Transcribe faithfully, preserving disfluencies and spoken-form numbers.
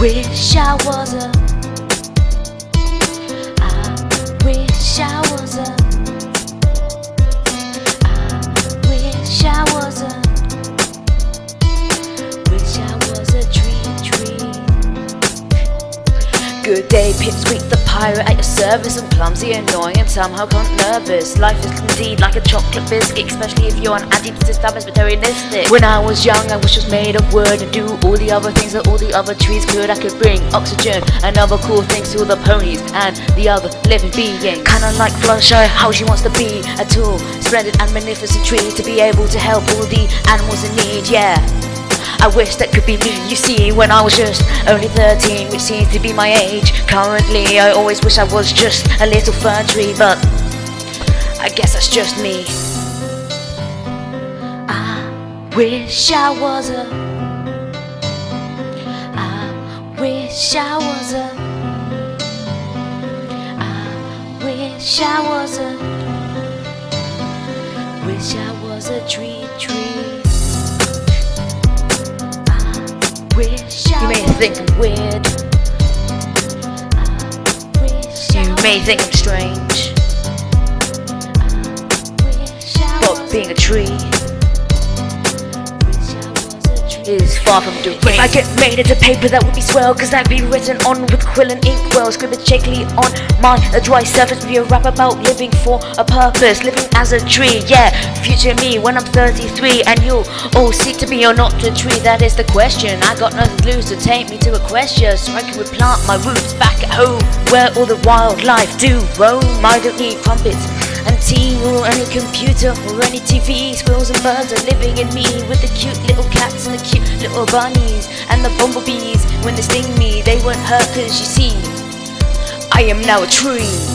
wish I was a I wish I was a I wish I was a Wish I was a tree, tree. Good day, pipsqueak the pirate at your service. I'm clumsy, annoying, and somehow can't nervous. Life is indeed like a chocolate biscuit, especially if you're an anti-established materialistic. When I was young, I wish I was made of wood and do all the other things that all the other trees could. I could bring oxygen and other cool things to the ponies and the other living beings. Kinda like Fluttershy, how she wants to be a tall, splendid and magnificent tree to be able to help all the animals in need, yeah. I wish that could be me. You see, when I was just only thirteen, which seems to be my age currently, I always wish I was just a little fern tree, but I guess that's just me. I wish I was a I wish I was a I wish I was a Wish I was a tree, tree. You may think I'm weird. You may think I'm strange. But being a tree is far from deranged. If I get made into paper, that would be swell, cause that'd be written on with quill and ink well, scribbled shakily on my a dry surface. Be a rap about living for a purpose, living as a tree, yeah. Future me when I'm thirty-three, and you'll all seek to be or not a tree. That is the question. I got nothing to lose to take me to Equestria, so I can replant my roots back at home, where all the wildlife do roam. I don't need crumpets and tea or any computer or any T V. Squirrels and birds are living in me, with the cute little cats and the cute little bunnies and the bumblebees. When they sting me, they won't hurt, cause you see, I am now a tree.